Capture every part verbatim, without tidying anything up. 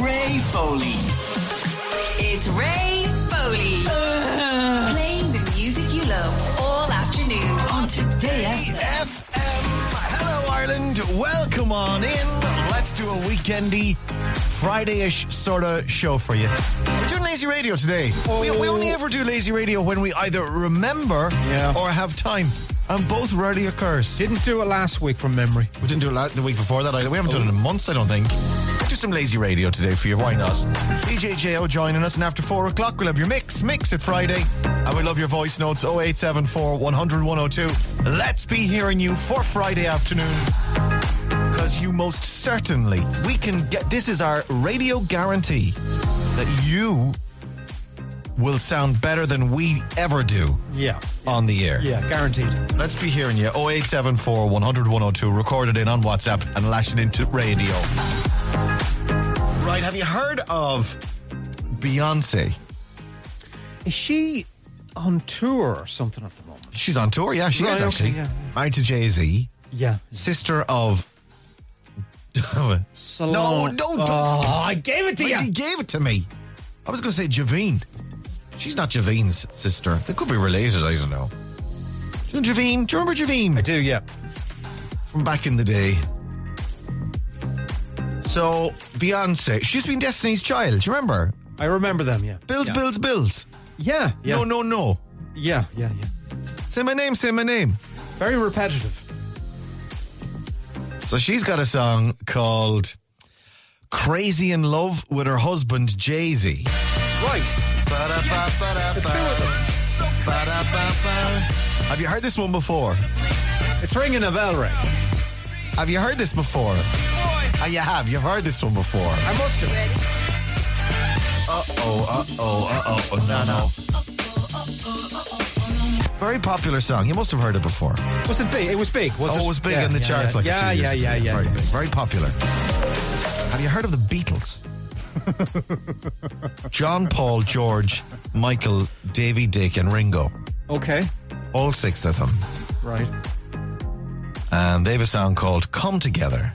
Ray Foley. It's Ray Foley. Uh, Playing the music you love all afternoon On Today F M. Hello, Ireland. Welcome on in. Let's do a weekendy, Friday-ish sort of show for you. We're doing Lazy Radio today. We, we only ever do Lazy Radio when we either remember Yeah. or have time. And both rarely occurs. Didn't do it last week from memory. We didn't do it la- the week before that either. We haven't done it in months, I don't think. We'll do some Lazy Radio today for you. Why not? D J J O joining us, and after four o'clock, we'll have your mix. Mix it Friday. And we love your voice notes. oh eight seven four, one hundred, one oh two. Let's be hearing you for Friday afternoon. Because you most certainly, we can get, this is our radio guarantee that you will sound better than we ever do Yeah. on the air. Yeah, guaranteed. Let's be hearing you. oh eight seven four, one hundred, one oh two. Record it in on WhatsApp and lash it into radio. Right, have you heard of Beyonce? Is she on tour or something at the moment? She's on tour, yeah, she Right, is okay, actually. yeah. Married to Jay-Z. Yeah. Sister of... Salon. No, no, don't. Oh, I gave it to Wait, you. He gave it to me. I was going to say Javine. She's not Javine's sister. They could be related, I don't know. Do you know Javine? Do you remember Javine? I do, yeah. From back in the day. So, Beyonce, she's been Destiny's Child, do you remember? I remember them, yeah. Bills, yeah. bills, bills. Yeah, yeah. No, no, no. Yeah, yeah, yeah. Say my name, say my name. Very repetitive. So she's got a song called Crazy in Love with her husband, Jay-Z. Right. Have you heard this one before? It's ringing a bell, Ray. Have you heard this before? Oh, you have. You've heard this one before. I must have. Uh-oh, uh-oh, uh-oh. Oh, no, no. Very popular song. You must have heard it before. Was it big? It was big, was oh, it? it was big yeah, in the yeah, charts yeah. like yeah, a few yeah, years yeah, ago. yeah, Very yeah. big, very popular. Have you heard of the Beatles? John, Paul, George, Michael, Davy, Dick, and Ringo. Okay. All six of them. Right. And they have a song called Come Together.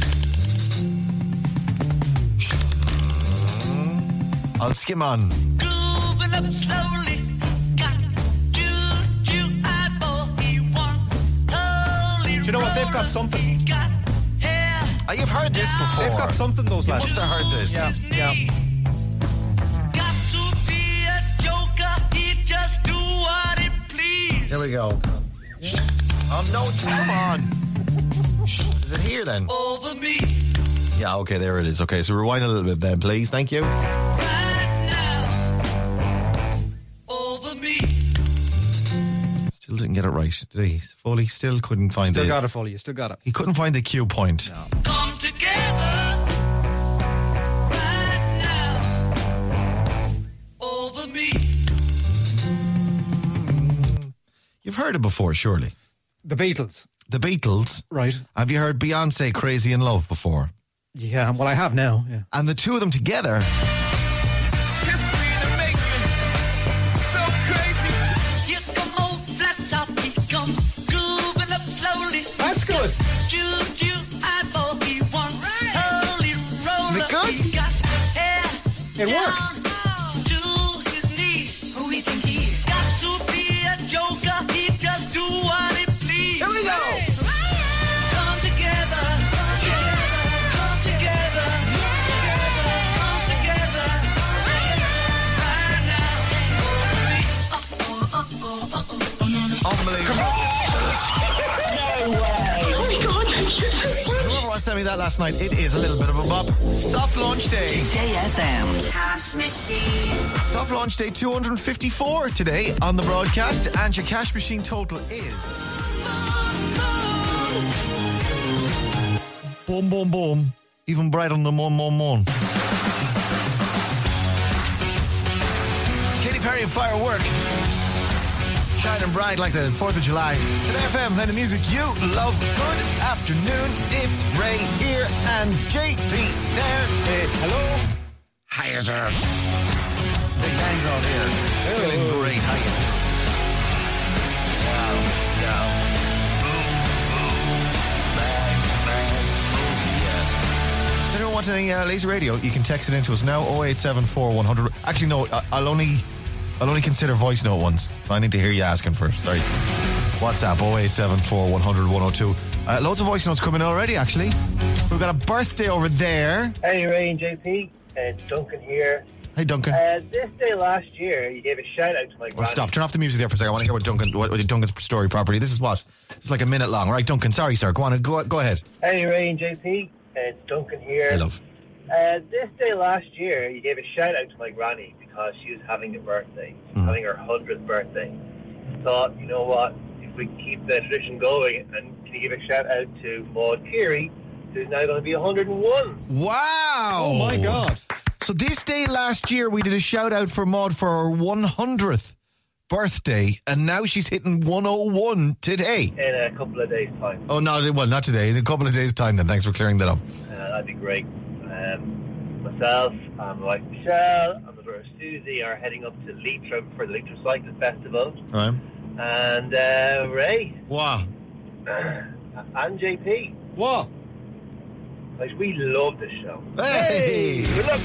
I'll skim on. Grooving up slowly. Got juju eyeball. He want holy. Do you know what? They've got something. Got hair. Oh, you've heard this before. They've got something, those You lads. must have heard this. Yeah, yeah. Got to be a joker. He just do what he please. Here we go. Oh, no, come on. Is it here then? Over me. Yeah, okay, there it is. Okay, so rewind a little bit then, please. Thank you. Right now. Over me. Still didn't get it right, did he? Foley still couldn't find Still it. got it, Foley. You still got it. He couldn't find the cue point. No. Come together. Right now. Over me. You've heard it before, surely. The Beatles. The Beatles. Right. Have you heard Beyonce Crazy in Love before? Yeah, well, I have now. Yeah. And the two of them together. Here come old flat top, he come grooving up slowly. That's good. Juju eyeball, he want holy roller. Is it good? He got hair It works. down to his knees. Who he think he is? Got to be a joker, he just do what he please. Here we go. Come together, come together, come together, right now. Unbelievable. Whoever was sent me that last night, it is a little bit of a bop. Soft launch day. Today F M's Cash Machine. Soft launch day two hundred fifty-four today on the broadcast, and your cash machine total is boom, boom, boom. Even brighter than one, one, one. Katy Perry and Firework. Shining bright like the fourth of July. Today F M, playing the music you love. Good afternoon. It's Ray here and J P there. Hey, hello. Hiya, sir. Big gang's out here. Feeling great. Hiya. Wow. Yeah. Boom, boom. Bang, bang. Oh, yeah. want any uh, lazy radio, you can text it into us now. oh eight seven four one hundred. Actually, no, I- I'll only I'll only consider voice note ones. So I need to hear you asking first. Sorry. WhatsApp oh eight seven four one hundred one oh two. Uh, loads of voice notes coming already, actually. We've got a birthday over there. Hey, Ray and J P. It's Duncan here. Hey, Duncan. Uh, this day last year, you gave a shout out to my Well, granny. stop. Turn off the music there for a second. I want to hear what Duncan, what, what Duncan's story properly. This is what? It's like a minute long. Right, Duncan. Sorry, sir. Go on. Go, go ahead. Hey, Ray and J P. It's Duncan here. Hey, love. Uh, this day last year, you gave a shout out to my granny because she was having a birthday. She was Mm. having her hundredth birthday. Thought, you know what? If we keep the tradition going, and can you give a shout out to Maud Keary, who's now going to be one hundred and one? Wow. Oh, my God. So this day last year, we did a shout out for Maud for her one hundredth birthday, and now she's hitting one oh one today. In a couple of days' time. Oh, no, well, not today. In a couple of days' time, then. Thanks for clearing that up. Uh, that'd be great. Um, myself and my wife Michelle and my daughter Susie are heading up to Leitrim for the Leitrim Cycle Festival. All right. And uh, Ray Wow. and J P, What? like, we love this show. Hey! Good luck.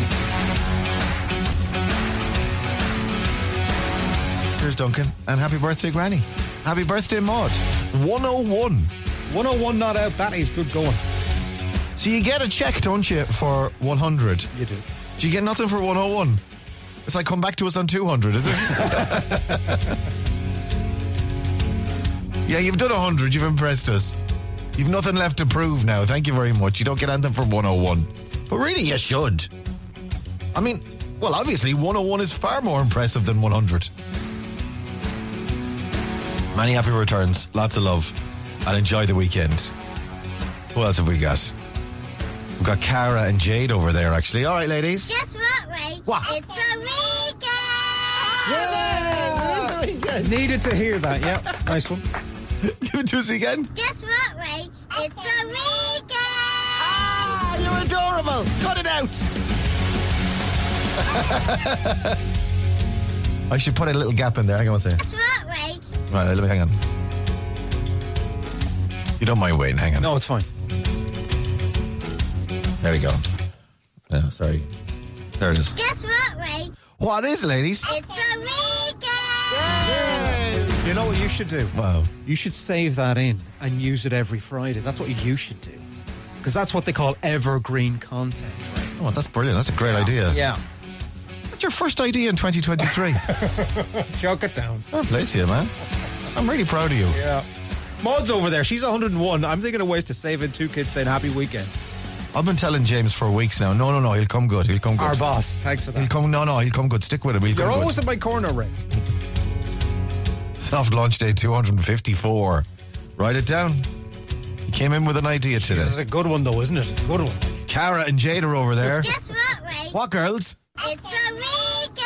Here's Duncan, and happy birthday, Granny. Happy birthday, Maud. one oh one. one oh one not out. That is good going. So you get a check, don't you, for one hundred? You do. Do you get nothing for one oh one? It's like, come back to us on two hundred, is it? Yeah, you've done one hundred. You've impressed us. You've nothing left to prove now. Thank you very much. You don't get anything for one oh one. But really, you should. I mean, well, obviously, one oh one is far more impressive than one hundred. Many happy returns. Lots of love. And enjoy the weekend. Who else have we got? We've got Cara and Jade over there, actually. All right, ladies. Guess what, Ray? What? It's the weekend! Needed to hear that, yeah. Nice one. Give it to us again. Guess what, Ray? It's the weekend! Ah, you're adorable. Cut it out. I should put a little gap in there. Hang on one second. Guess what, Ray? Right, let me hang on. You don't mind waiting, hang on. No, it's fine. There we go. Yeah, sorry. There it is. Guess what, Ray? What is it, ladies? It's the weekend! You know what you should do? Wow. You should save that in and use it every Friday. That's what you should do. Because that's what they call evergreen content, right? Oh, that's brilliant. That's a great idea. Yeah. Is that your first idea in twenty twenty-three? Choke it down. Fair play to you, man. I'm really proud of you. Yeah. Maud's over there. She's one hundred and one. I'm thinking of ways to save in two kids saying happy weekend. I've been telling James for weeks now. No, no, no. He'll come good. He'll come good. Our boss. Thanks for He'll that. come. No, no. He'll come good. Stick with him. He'll You're come always good. in my corner, Ray. Soft launch day two hundred fifty-four. Write it down. He came in with an idea today. This is a good one, though, isn't it? It's a good one. Cara and Jade are over there. Guess what, Ray? What, girls? It's the weekend!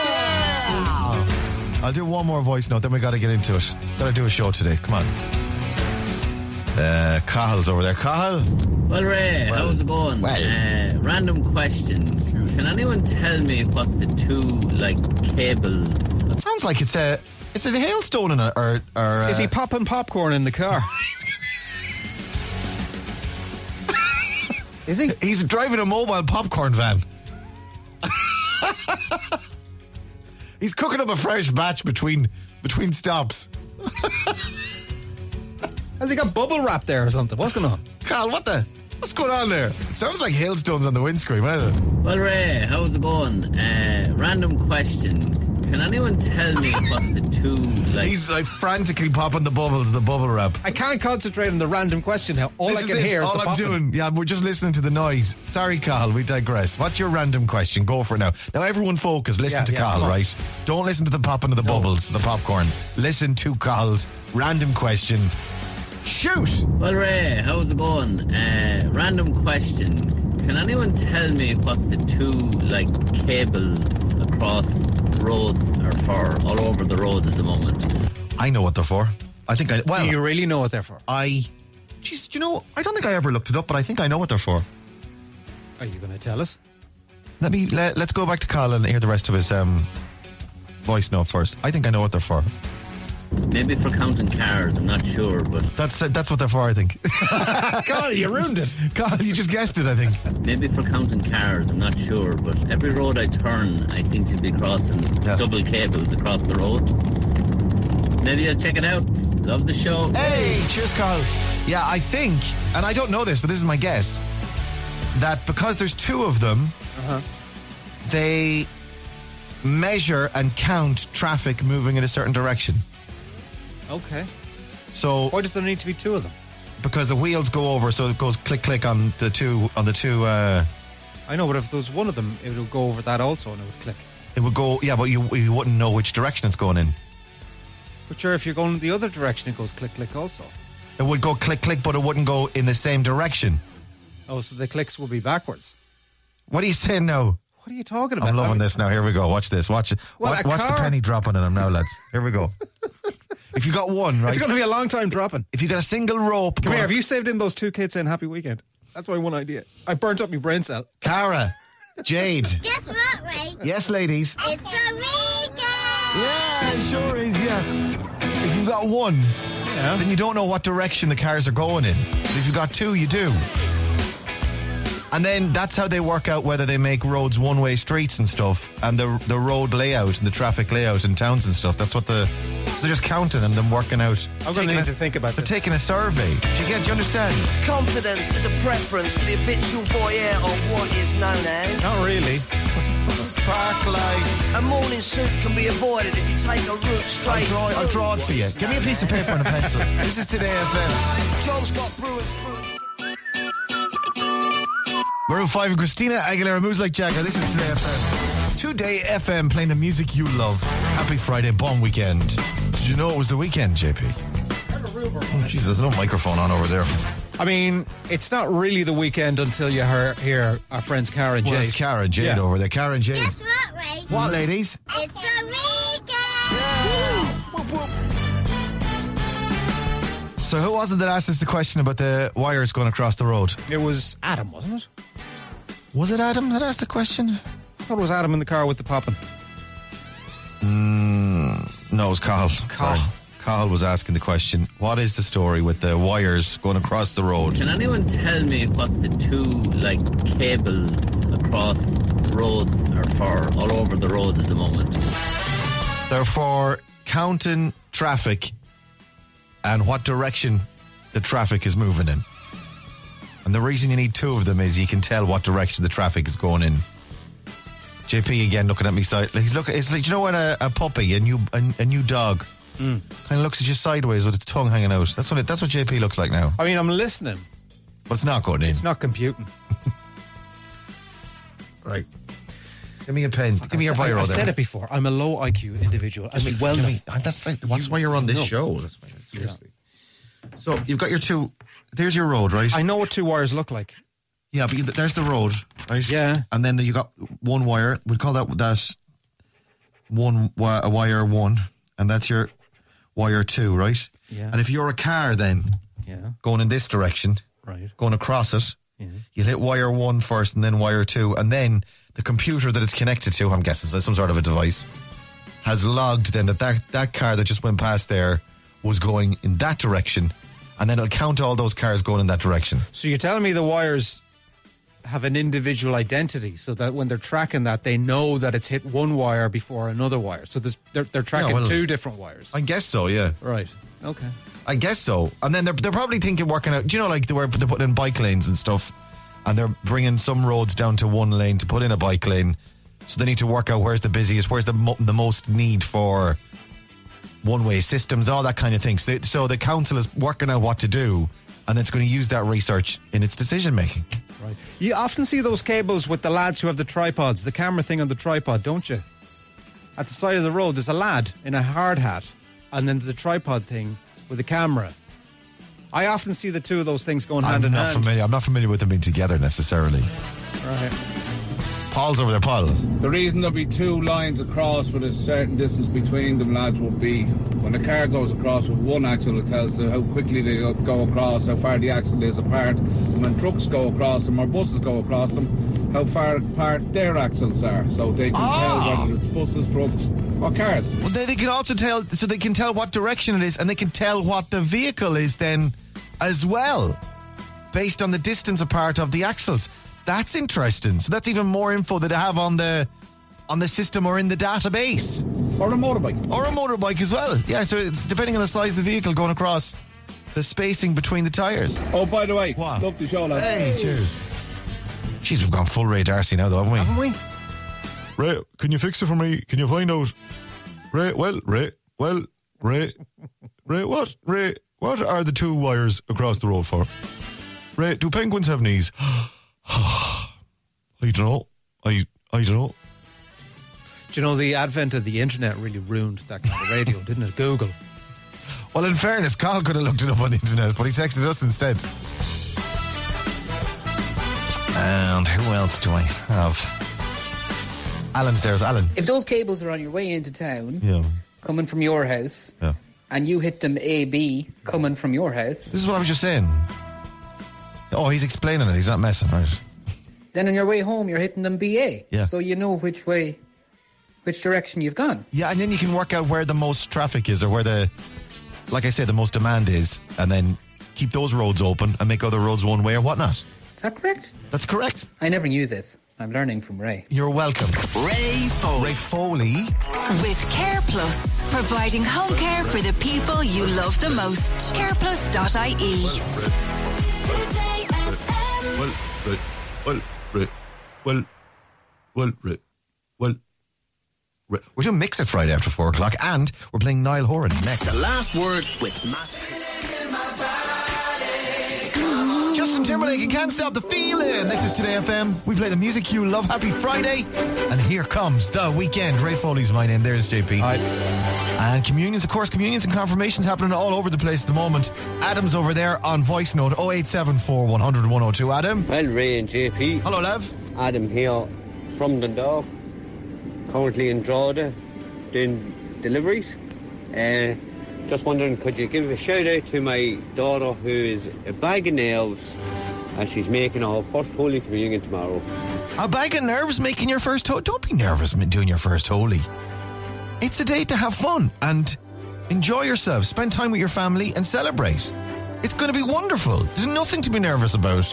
I'll do one more voice note, then we got to get into it. Got to do a show today. Come on. Uh, Cahill's over there. Cahill? Well, Ray, how's it going? well. Uh, random question. Can anyone tell me what the two, like, cables... It sounds like it's a it's a hailstone in a or or. Uh, Is he popping popcorn in the car? Is he? He's driving a mobile popcorn van. He's cooking up a fresh batch between between stops. Has he got bubble wrap there or something? What's going on? Carl, what the? What's going on there? It sounds like hailstones on the windscreen, doesn't it? Well, Ray, how's it going? Uh, random question. Can anyone tell me what the two, like... He's like frantically popping the bubbles, the bubble wrap. I can't concentrate on the random question now. All This I is can it. hear is All the I'm popping. doing. Yeah, we're just listening to the noise. Sorry, Carl, we digress. What's your random question? Go for it now. Now, everyone focus. Listen Yeah, to yeah, Carl, come on. right? Don't listen to the popping of the bubbles, the popcorn. Listen to Carl's random question. Shoot! Well, Ray, how's it going? Uh, random question. Can anyone tell me what the two, like, cables across roads are for, all over the roads at the moment? I know what they're for. I think I... Well, Do you really know what they're for? I... Jeez, you know, I don't think I ever looked it up, but I think I know what they're for. Are you going to tell us? Let me... Let, let's go back to Carl and hear the rest of his um, voice note first. I think I know what they're for. Maybe for counting cars, I'm not sure, but That's that's what they're for, I think. God, you ruined it. God, you just guessed it, I think. maybe for counting cars, I'm not sure, but every road I turn, I seem to be crossing Yeah. double cables across the road. Maybe I'll check it out. Love the show. Hey, cheers, Carl. Yeah, I think, and I don't know this, but this is my guess, that because there's two of them, they measure and count traffic moving in a certain direction. Okay. So Why does there need to be two of them? because the wheels go over, so it goes click click on the two on the two. Uh, I know, but if there was one of them, it would go over that also and it would click. it would go, yeah, but you you wouldn't know which direction it's going in. But sure, if you're going the other direction, it goes click, click also. It would go click click, but it wouldn't go in the same direction. Oh, so the clicks will be backwards. What are you saying now? What are you talking about? I'm I loving mean, this now. Here we go. Watch this. Watch it. Well, watch a watch the car- penny dropping on them now, lads. Here we go. If you got one, right? It's going to be a long time dropping. If you got a single rope, Come go- here, have you saved in those two kids saying happy weekend? That's my one idea. I burnt up my brain cell. Cara, Jade. Guess what, Ray? Yes, ladies. It's the weekend! Yeah, it sure is. Yeah. If you've got one, Yeah. then you don't know what direction the cars are going in. If you've got two, you do. And then that's how they work out whether they make roads one-way streets and stuff, and the the road layout and the traffic layout in towns and stuff. That's what the so they're just counting and then working out. I'm going to Taking need a- to think about They're this. taking a survey. Do you get? Do you understand? Confidence is a preference for the habitual voyeur of what is known as. Not really. Park life. A morning suit can be avoided if you take a route I'll straight. draw, I'll draw it for you. Give me a piece of paper and a pencil. This is Today F M. John's got Brewers Brew. Maroon five and Christina Aguilera, Moves Like Jagger. This is Today F M. Today F M, playing the music you love. Happy Friday, bon weekend. Did you know it was the weekend, J P? Oh, jeez, there's no microphone on over there. I mean, it's not really the weekend until you hear, hear our friends Cara and Well, Jade. it's Cara and Jade Yeah. over there. Cara and Jade. Guess what, Ray? What, ladies? It's the weekend! So who was it that asked us the question about the wires going across the road? It was Adam, wasn't it? Was it Adam that asked the question? I thought it was Adam in the car with the popping. No, it was Carl. Carl. Sorry. Carl was asking the question, what is the story with the wires going across the road? Can anyone tell me what the two, like, cables across roads are for, all over the roads at the moment? They're for counting traffic and what direction the traffic is moving in. And the reason you need two of them is you can tell what direction the traffic is going in. J P again looking at me side. He's looking. It's like, you know when a, a puppy, a new a, a new dog, kind of looks at you sideways with its tongue hanging out. That's what it, that's what J P looks like now. I mean, I'm listening. But it's not going in. It's not computing. Right. Give me a pen. Give me your biro I've there. said it before. I'm a low I Q individual. I mean, well Give known. me- and that's like, that's why you're on this No. show. That's why. Seriously. So you've got your two. There's your road, right? I know what two wires look like. Yeah, but you- there's the road, right? Yeah. And then you got one wire. We'd call that that one wi- a wire one, and that's your wire two, right? Yeah. And if you're a car, then Yeah. going in this direction, Right. going across it, Yeah. you'll hit wire one first, and then wire two, and then the computer that it's connected to, I'm guessing it's some sort of a device, has logged then that that, that car that just went past there was going in that direction, and then it'll count all those cars going in that direction. So you're telling me the wires have an individual identity so that when they're tracking that, they know that it's hit one wire before another wire. So there's, they're, they're tracking well- two different wires. I guess so, yeah. Right. Okay. I guess so. And then they're, they're probably thinking working out, do you know, like they were, they're putting in bike lanes and stuff, and they're bringing some roads down to one lane to put in a bike lane. So they need to work out where's the busiest, where's the mo- the most need for one-way systems, all that kind of thing. So, they, so the council is working out what to do, and it's going to use that research in its decision-making. Right. You often see those cables with the lads who have the tripods, the camera thing on the tripod, don't you? At the side of the road, there's a lad in a hard hat, and then there's a tripod thing with a camera. I often see the two of those things going hand I'm in not hand. familiar. I'm not familiar with them being together necessarily. Right. Paul's over there, Paul. The reason there'll be two lines across with a certain distance between them, lads, will be when a car goes across with one axle, it tells you how quickly they go- go across, how far the axle is apart. And when trucks go across them or buses go across them, how far apart their axles are. So they can tell whether it's buses, trucks, What cars? Well, they, they can also tell, so they can tell what direction it is, and they can tell what the vehicle is then as well, based on the distance apart of the axles. That's interesting. So that's even more info that they have on the on the system or in the database. Or a motorbike. Or a motorbike as well. Yeah, so it's depending on the size of the vehicle going across the spacing between the tyres. Oh, by the way, What? love the show, lads. Hey, cheers. Jeez, we've gone full Ray Darcy now, though, haven't we? Haven't we? Ray, can you fix it for me? Can you find out? Ray, well, Ray, well, Ray, Ray, what? Ray, what are the two wires across the road for? Ray, do penguins have knees? I don't know. I I don't know. Do you know the advent of the internet really ruined that kind of radio, didn't it? Google. Well, in fairness, Carl could have looked it up on the internet, but he texted us instead. And who else do I have? Alan's there's Alan. If those cables are on your way into town, Yeah. coming from your house, Yeah. and you hit them A B coming from your house, This is what I was just saying. Oh, he's explaining it. He's not messing, right? then on your way home you're hitting them B A. Yeah. So you know which way, which direction you've gone. Yeah, and then you can work out where the most traffic is or where the, like I said, the most demand is, and then keep those roads open and make other roads one way or whatnot. Is that correct? That's correct. I never knew this. I'm learning from Ray. You're welcome. Ray Foley. Ray Foley. With Care Plus, providing home care for the people you love the most. care plus dot I E. Well, Ray, well, Ray, well, well, Ray, well, Ray. We're doing Mix It Friday after four o'clock, and we're playing Niall Horan next. The last word with Matt. Justin Timberlake and Can't Stop the Feeling. This is Today F M. We play the music you love. Happy Friday. And here comes the weekend. Ray Foley's my name. There's J P. Hi. And communions, of course, communions and confirmations happening all over the place at the moment. Adam's over there on voice note oh eight seven four, one hundred, one oh two. Adam. Well, Ray and J P. Hello, Lev. Adam here from Dundalk. Currently in Drogheda doing deliveries. Uh, just wondering, could you give a shout out to my daughter who is a bag of nails as she's making her first Holy Communion tomorrow. A bag of nerves making your first holy. Don't be nervous doing your first holy. It's a day to have fun and enjoy yourself. Spend time with your family and celebrate. It's going to be wonderful. There's nothing to be nervous about.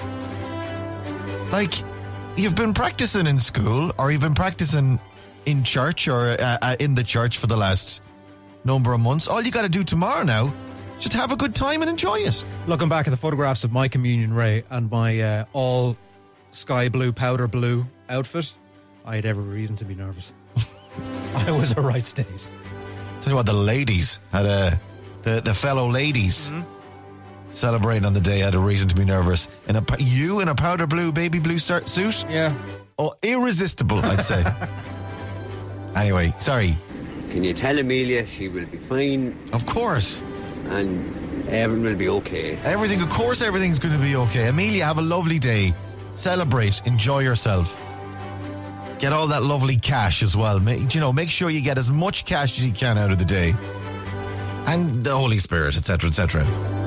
Like, you've been practicing in school, or you've been practicing in church or uh, uh, in the church for the last number of months. All you got to do tomorrow now, just have a good time and enjoy it. Looking back at the photographs of my communion, Ray, and my uh, all sky blue, powder blue outfit, I had every reason to be nervous. I was a right state. Tell you what, the ladies had a the, the fellow ladies mm-hmm. celebrating on the day had a reason to be nervous. In a you in a powder blue, baby blue suit. Yeah. Oh, irresistible, I'd say. Anyway, sorry. Can you tell Amelia she will be fine? Of course. And everything will be okay. Everything, of course, everything's going to be okay. Amelia, have a lovely day. Celebrate, enjoy yourself. Get all that lovely cash as well. Make, you know, make sure you get as much cash as you can out of the day, and the Holy Spirit, et cetera, et cetera.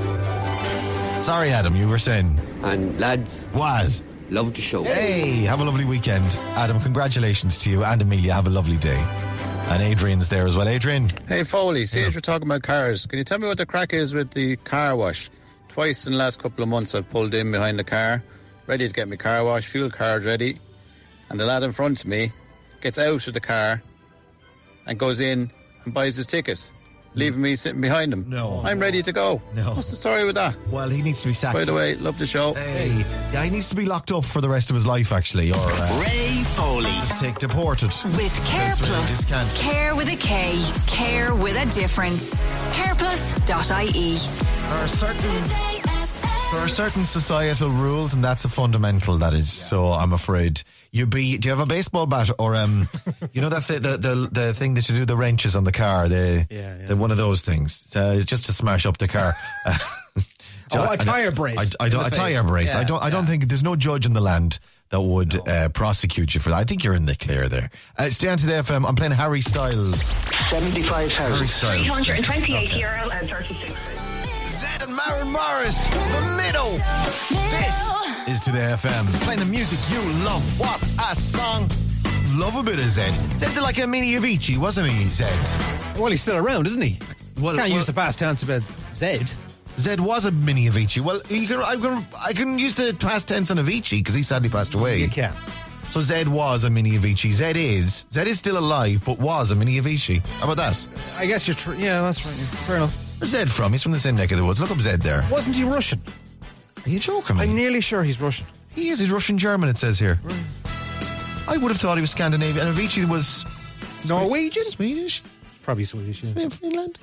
Sorry, Adam, you were saying. And lads, was love the show. Hey, have a lovely weekend, Adam. Congratulations to you and Amelia. Have a lovely day. And Adrian's there as well. Adrian. Hey, Foley, see, yeah. As you're talking about cars, can you tell me what the crack is with the car wash? Twice in the last couple of months I've pulled in behind the car, ready to get my car wash, fuel card ready, and the lad in front of me gets out of the car and goes in and buys his ticket, leaving me sitting behind him. No. I'm ready to go. No. What's the story with that? Well, he needs to be sacked. By the way, love the show. Hey. hey. Yeah, he needs to be locked up for the rest of his life, actually. Or uh, Ray Foley. Just take deported. With Care Plus. Care with a K. Care with a difference. care plus dot I E. There are certain... There are certain societal rules, and that's a fundamental, that is. Yeah. So I'm afraid you be. Do you have a baseball bat or um, you know that th- the the the thing that you do the wrenches on the car, the, yeah, yeah. the one of those things. Uh, it's just to smash up the car. Uh, oh, a tire brace. I, I don't. A tire brace. Yeah, I don't. I don't yeah. think there's no judge in the land that would no. uh, prosecute you for that. I think you're in the clear there. Uh, stay on to the F M. I'm playing Harry Styles. Seventy-five thousand. Harry Styles. Three hundred and twenty-eight okay. euro and thirty-six. Zed and Maren Morris, The Middle. This is Today F M. Playing the music you love. What a song. love a bit of Zed. Zed's like a mini Avicii, wasn't he, Zed? Well, he's still around, isn't he? Well, Can't well- use the past tense about Zed. Zed was a mini Avicii. Well, you can, I can I can use the past tense on Avicii because he sadly passed away. You can. So Zed was a mini Avicii. Zed is. Zed is still alive, but was a mini Avicii. How about that? I guess you're true. Yeah, that's right. Yeah. Fair enough. Where's Zed from? He's from the same neck of the woods. Look up Zed there. Wasn't he Russian? Are you joking me? I'm nearly sure he's Russian. He is. He's Russian-German, it says here. I would have thought he was Scandinavian. And Avicii was... Norwegian? Swedish? Probably Swedish, yeah. Yeah, Finland.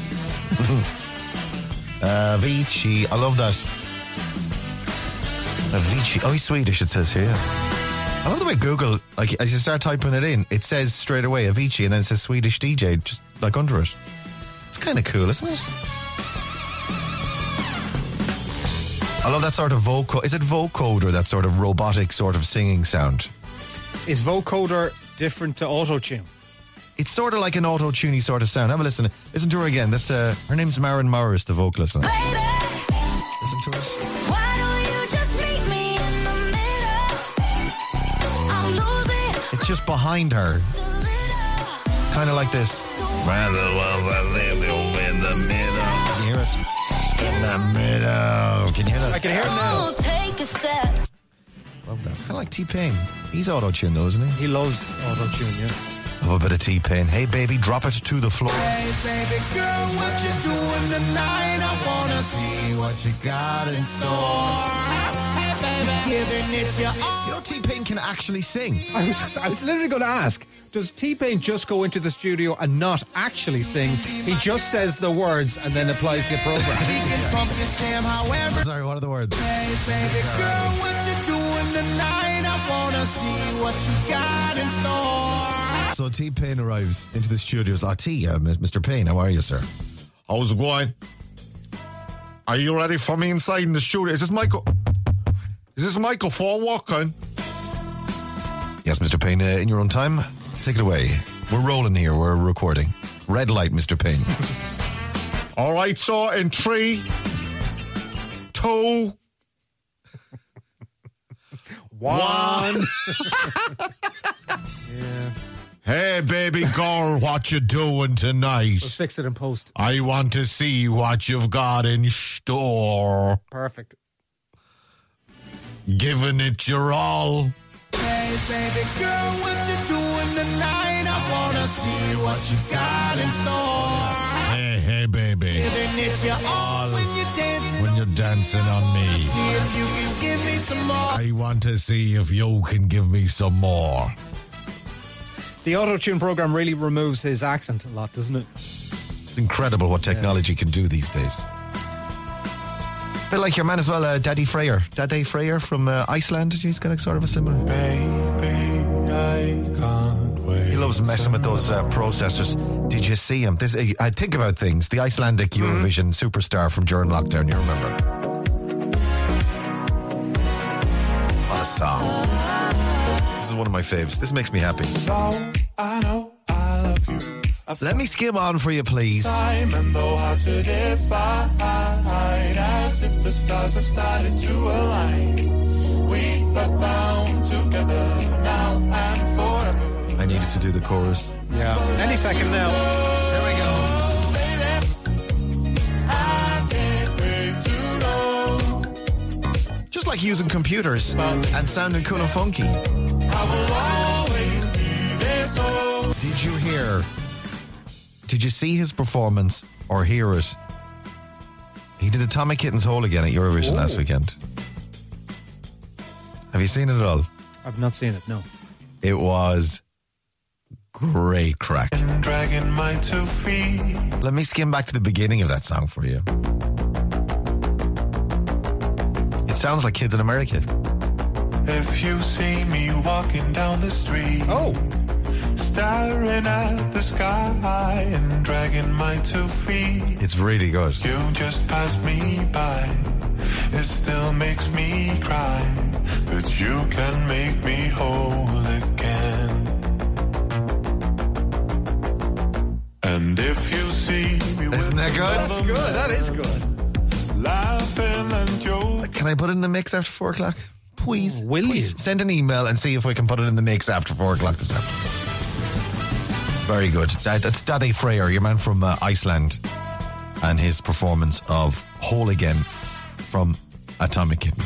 Avicii. I love that. Avicii. Oh, he's Swedish, it says here. I love the way Google, like, as you start typing it in, it says straight away Avicii and then it says Swedish D J, just like under it. It's kind of cool, isn't it? I love that sort of vocal. Is it vocoder, that sort of robotic sort of singing sound? Is vocoder different to auto-tune? It's sort of like an auto-tuney sort of sound. Have a listen. Listen to her again. That's uh, her name's Maren Morris, the vocalist. Listen to us. Why don't you just meet me in the middle? I'm losing. It's just behind her. It's kind of like this. Rather well, I live in the middle. Can you hear it? In the middle. Can you hear that? I can hear it now. Take a step. Love that. Kind of like T-Pain. He's auto-tuned though, isn't he? He loves auto-tune, yeah. Love a bit of T-Pain. Hey, baby, drop it to the floor. Hey, baby girl, what you doing tonight? I wanna see what you got in store. Hey, baby, giving it your all. You know T-Pain can actually sing. I was, just, I was literally going to ask, does T-Pain just go into the studio and not actually sing? He just says the words and then applies the program. Sorry, what are the words? Hey, baby girl, what you doing tonight? I wanna see what you got in store. So T-Pain arrives into the studios. Ah, T, uh, Mister Payne, how are you, sir? How's it going? Are you ready for me inside in the studio? Is this Michael? Is this microphone working? Yes, Mister Payne, uh, in your own time. Take it away. We're rolling here. We're recording. Red light, Mister Payne. All right, so in three, two, one. Yeah. Hey, baby girl, what you doing tonight? Let's fix it in post. I want to see what you've got in store. Perfect. Giving it your all. Hey, baby girl, what you doing tonight? I wanna see what you got in store. Hey, hey, baby. Giving it your all when you're dancing. When you're dancing on me. See if you can give me some more. I want to see if you can give me some more. The auto-tune program really removes his accent a lot, doesn't it? It's incredible what technology can do these days. A bit like your man as well, uh, Daddy Freyr. Daddy Freyr from uh, Iceland. He's got a sort of a similar. Baby, I can't wait. He loves messing with those uh, processors. Did you see him? This, I think about things. The Icelandic Eurovision mm-hmm. superstar from during lockdown, you remember? What a song. This is one of my faves. This makes me happy. I know I love you. Let me skim on for you, please. Time and know how to define as if the stars have started to align. We are bound together now and forever. I needed to do the chorus. Yeah. Any second now. There we go. Just like using computers and sounding cool and funky. Did you hear? Did you see his performance or hear it? He did Atomic Kitten's Hole again at Eurovision oh. last weekend. Have you seen it at all? I've not seen it, no. It was great crack. Dragging my two feet. Let me skim back to the beginning of that song for you. It sounds like Kids in America. If you see me walking down the street, oh, staring at the sky and dragging my two feet, it's really good. You just passed me by. It still makes me cry, but you can make me whole again. And if you see me, isn't that good? That's good. That is good. Laughing and joking. Can I put it in the mix after four o'clock? please, will please you? send an email and see if we can put it in the mix after four o'clock this afternoon. Very good. That, that's Daddy Freyr, your man from uh, Iceland, and his performance of Whole Again from Atomic Kitten.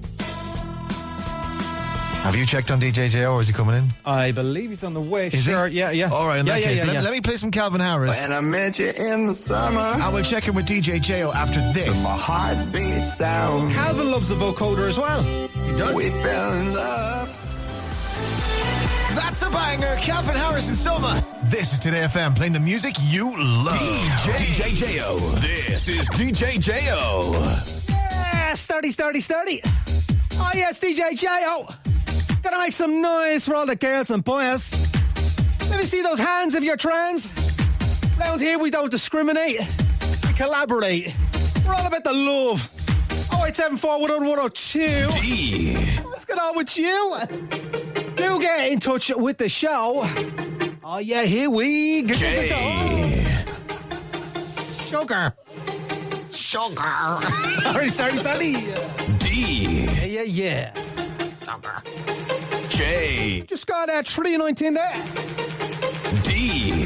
Have you checked on D J J O, or is he coming in? I believe he's on the way. Is sure, he? yeah, yeah. All right, in yeah, that yeah, case, yeah, let, yeah. let me play some Calvin Harris. When I met you in the summer, I will check in with D J J O after this. to my heartbeat sound, Calvin loves the vocoder as well. He does. we fell in love. That's a banger. Calvin Harris and Soma. This is Today F M, playing the music you love. D J, D J J O. This is D J J O. Yeah, sturdy, sturdy, sturdy. Oh, yes, D J J O. Gonna make some noise for all the girls and boys. Let me see those hands if you're trans. Round here, we don't discriminate. We collaborate. We're all about the love. oh eight seven four, one oh one, one oh two. D. What's going on with you? Do get in touch with the show. Oh, yeah, here we go. J. Sugar. Sugar. Sorry, sorry, sorry. D. Yeah, yeah, yeah. J. Just got that three nineteen there. D.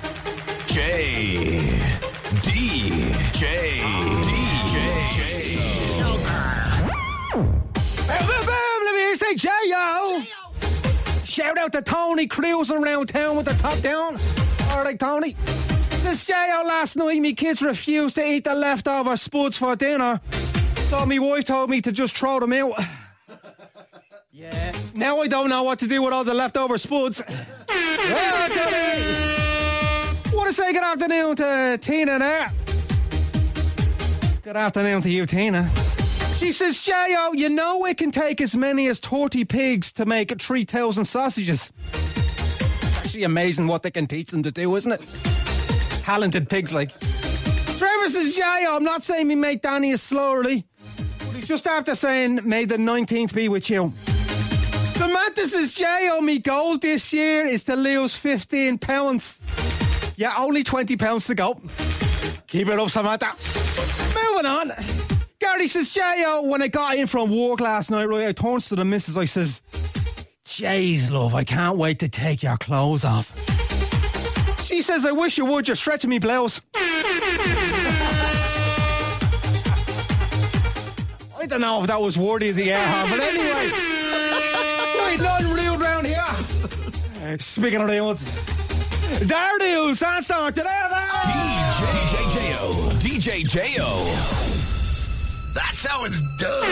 J. D. J. D. J. Bam, bam, bam. Let me hear you say J-O. Shout out to Tony cruising around town with the top down. All right, Tony. Says J-O last night, me kids refused to eat the leftover spuds for dinner. So me wife told me to just throw them out. Yeah. Now I don't know what to do with all the leftover spuds. Yeah, Tony. Want to say good afternoon to Tina there. Good afternoon to you, Tina. She says, J O, you know it can take as many as thirty pigs to make three thousand sausages. Actually amazing what they can teach them to do, isn't it? Talented pigs, like. Trevor says, J O, I'm not saying me mate Danny is slowly, but he's just after saying, may the nineteenth be with you. Samantha says, J O, me goal this year is to lose fifteen pounds. Yeah, only twenty pounds to go. Keep it up, Samantha. Moving on. Gary says, J O, when I got in from work last night, right, I turns to the missus, I says, Jeez, love, I can't wait to take your clothes off. She says, I wish you would, you're stretching me blouse. I don't know if that was worthy of the air horn, but anyway. Right, nothing real round here. Uh, speaking of the odds, there it is, that's our today. D J J O. D J J O. That's how it's done.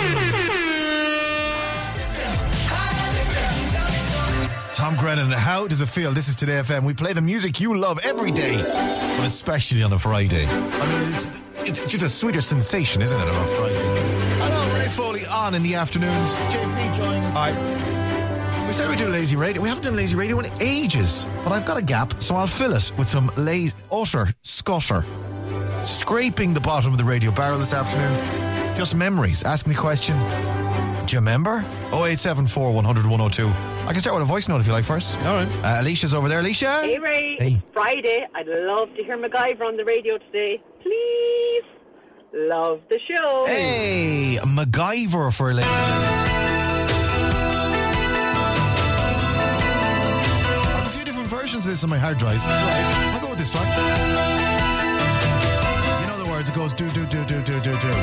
Tom Grennan, how does it feel? This is Today F M. We play the music you love every day, but especially on a Friday. I mean, it's, it's just a sweeter sensation, isn't it, on a Friday? Hello, Ray Foley on in the afternoons. J P joins. Hi. We said we'd do Lazy Radio. We haven't done Lazy Radio in ages, but I've got a gap, so I'll fill it with some lazy, utter scutter. Scraping the bottom of the radio barrel this afternoon. Just memories. Asking the question, do you remember? oh eight seven four, one hundred, one oh two. I can start with a voice note if you like first. All right. Uh, Alicia's over there. Alicia? Hey, Ray. Hey. It's Friday. I'd love to hear MacGyver on the radio today. Please. Love the show. Hey, MacGyver for Alicia. I have a few different versions of this on my hard drive. I'll go with this one. You know the words. It goes do, do, do, do, do, do, do.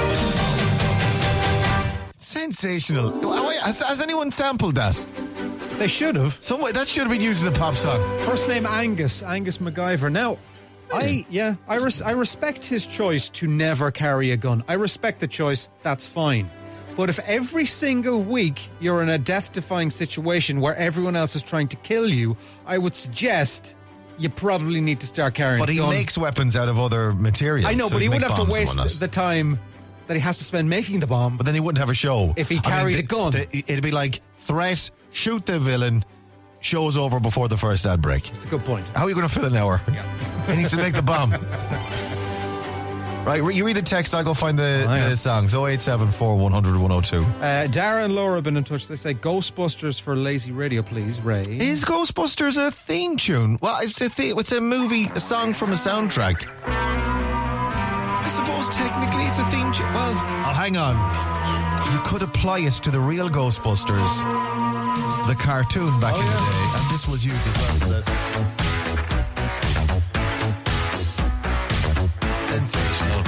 Sensational. Has, has anyone sampled that? They should have. Some way, that should have been used in a pop song. First name Angus, Angus MacGyver. Now, I yeah, I res- I respect his choice to never carry a gun. I respect the choice. That's fine. But if every single week you're in a death-defying situation where everyone else is trying to kill you, I would suggest you probably need to start carrying But a he gun. makes weapons out of other materials. I know, so but he make wouldn't have to bombs and waste whatnot. the time that he has to spend making the bomb. But then he wouldn't have a show. If he I mean, carried the- a gun. the- it'd be like, threat, shoot the villain, show's over before the first ad break. That's a good point. How are you going to fill an hour? Yeah. He needs to make the bomb. Right, you read the text, I'll go find the, Oh, yeah. the songs. oh eight seven four, one hundred, one oh two. Uh, Dara and Laura have been in touch. They say Ghostbusters for Lazy Radio, please, Ray. Is Ghostbusters a theme tune? Well, it's a, th- it's a movie, a song from a soundtrack. I suppose technically it's a theme tune. Well, oh, hang on. You could apply it to the real Ghostbusters, the cartoon back Oh, in yeah. the day, and this was used as well. Sensational.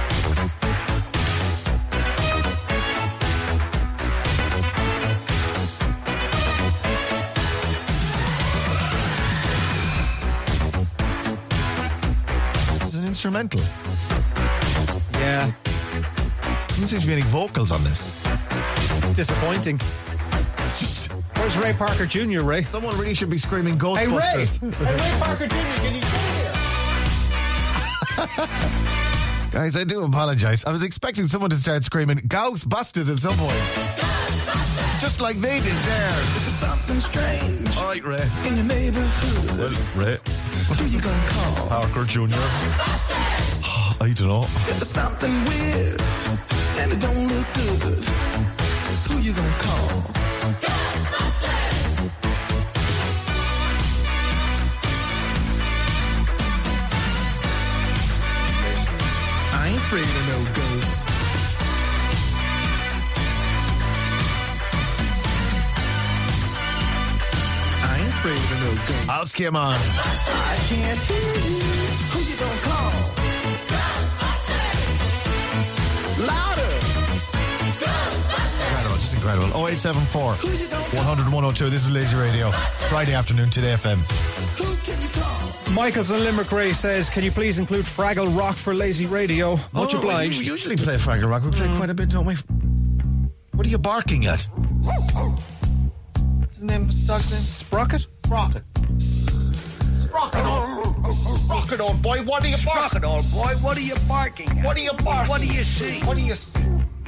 It's an instrumental. Yeah. There doesn't seem to be any vocals on this. Disappointing. It's just Where's Ray Parker Junior, Ray? someone really should be screaming Hey, Ray! Ghostbusters. Hey, Ray Parker Junior, can you come here? Guys, I do apologize. I was expecting someone to start screaming Ghostbusters at some point. Just like they did there. Something strange All right, Ray. in your neighborhood. Well, Ray. Who you gonna call? Parker Junior I don't know. There's something weird and it don't look good. Who you gonna call? I ain't afraid of no ghosts. I ain't afraid of no ghosts. I'll skim on. I can't hear you. Who you gonna call? Louder. Incredible, just incredible. oh eight seven four, one hundred, one oh two. This is Lazy Radio. Friday afternoon, Today F M. Who can you call? Michael's in Limerick Ray says, can you please include Fraggle Rock for Lazy Radio? Much Oh, obliged. We usually play Fraggle Rock. We play quite a bit, don't we? What are you barking at? What's his name? What's the dog's name? Sprocket? Sprocket. Sprocket, old, Sprocket, old boy. What are you barking? Sprocket, old boy, what are you barking at? What are you barking? What do you see? What do you see?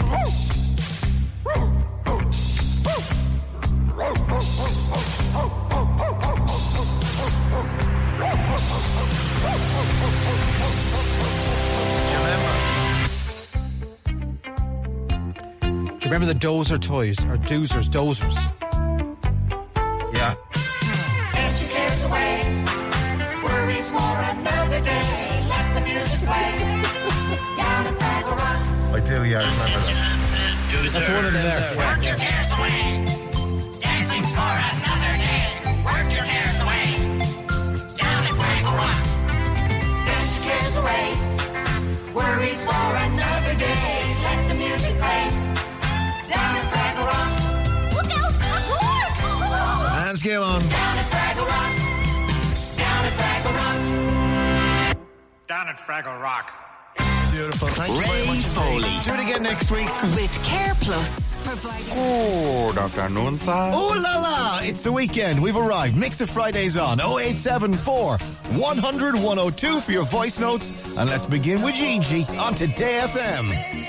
Do you remember the Dozer toys? Or Doozers, Dozers? Yeah. Get your cares away. Worries for another day. Let the music play. Down at Fraggle Rock. I do, yeah, I remember that. That's the one in there. Work your cares away. Dancing's for another day. Work your cares away. Down at Fraggle Rock. Get your cares away. Worries for another day. Let the music play. Down at Fraggle Rock. Look out! Look! And skim on. Down at Fraggle Rock. Down at Fraggle Rock. Down at Fraggle Rock. Beautiful. Thank you very Ray much. Foley. Do it again next week. With Care Plus, providing. Good afternoon, sir. Oh la la! It's the weekend. We've arrived. Mix of Fridays on oh eight seven four, one hundred, one oh two for your voice notes. And let's begin with Gigi on Today F M.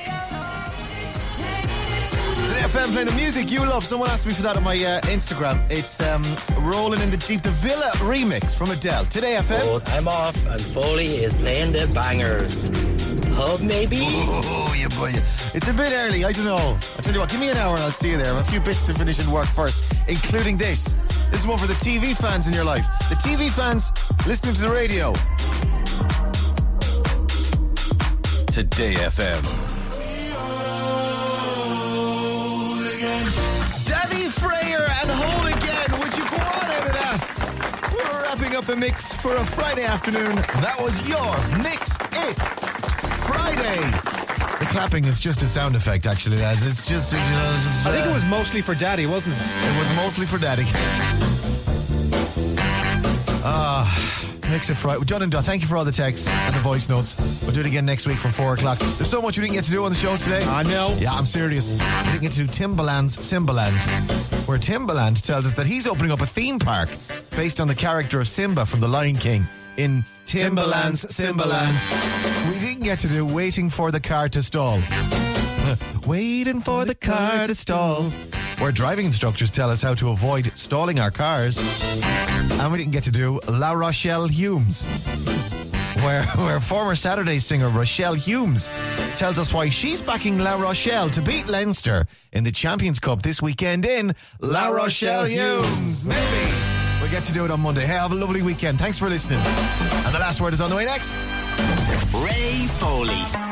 Today F M playing the music you love. Someone asked me for that on my uh, Instagram. It's um, Rolling in the Deep, the Villa remix from Adele. Today F M. Oh, I'm off, and Foley is playing the bangers. Hub, maybe? Oh, you boy. It's a bit early, I don't know. I'll tell you what, give me an hour and I'll see you there. I have a few bits to finish and work first, including this. This is one for the T V fans in your life. The T V fans listening to the radio. Today F M. Danny Freyer and Hold Again. Would you go on out of that? We're wrapping up a mix for a Friday afternoon. That was your Mix It Friday. The clapping is just a sound effect, actually, lads. It's just, you know, just, uh, I think it was mostly for Daddy, wasn't it? It was mostly for Daddy. Ah. Makes it Friday. John and Don, thank you for all the texts and the voice notes. We'll do it again next week from four o'clock. There's so much we didn't get to do on the show today. I know. Yeah, I'm serious. We didn't get to do Timbaland's Simbaland, where Timbaland tells us that he's opening up a theme park based on the character of Simba from The Lion King in Timbaland's Simbaland. We didn't get to do Waiting for the Car to Stall. Waiting for the car to stall. Where driving instructors tell us how to avoid stalling our cars. And we didn't get to do La Rochelle Humes, where, where former Saturday singer Rochelle Humes tells us why she's backing La Rochelle to beat Leinster in the Champions Cup this weekend in La Rochelle Humes. Maybe we'll get to do it on Monday. Hey, have a lovely weekend. Thanks for listening. And the last word is on the way next. Ray Foley.